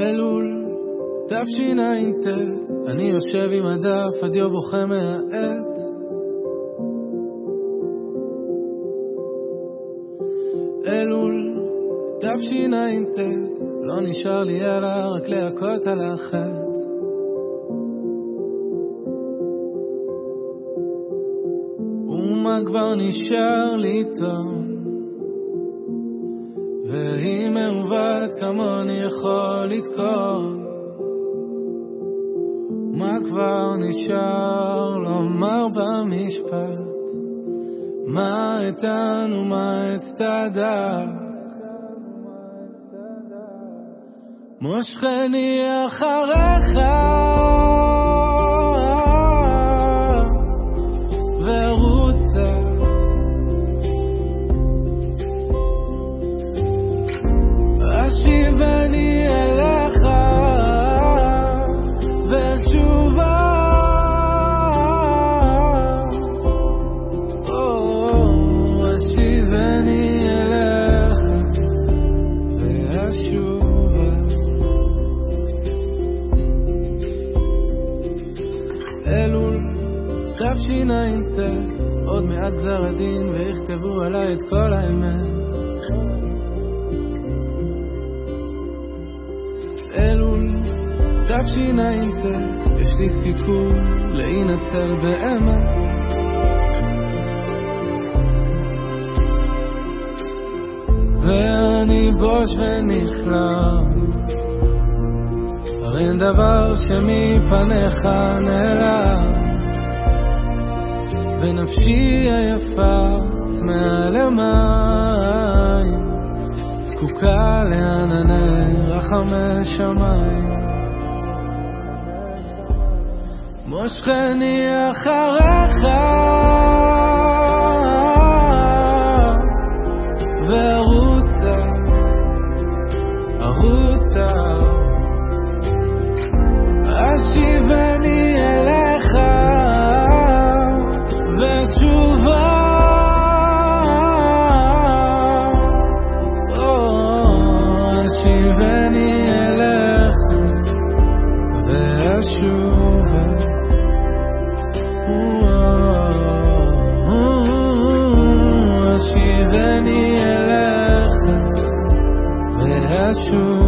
אלול, תשע"ט, אני יושב עם הדף, הדיו בוכה מהעט. אלול, תשע"ט, לא נשאר לי אלא רק להכות על החטא. ומה כבר נשאר לי טוב, ואם מעוות כמוני יכול לתקול. מה כבר נשאר לומר במשפט, מה איתן ומה אצטדק. מושכני אחריך ורוצה, אשיבני אליך ושובה. אשיבני אליך ואשובה. אלול, תשע"ט, עוד מעט גזר הדין ויכתבו עליי את כל האמת. אלול, תשע"ט, יש לי סיכוי להינצל באמת. ואני בוש ונכלם, הרי אין דבר שמפניך נעלם, ונפשי היפה מעל המים, זקוקה לענני רחמי שמיים. מושכני אחריך ורוצה, ארוצה, אשיבני אליך ושובה. אשיבני אליך ואשובה. אשיבני אליך ואשובה.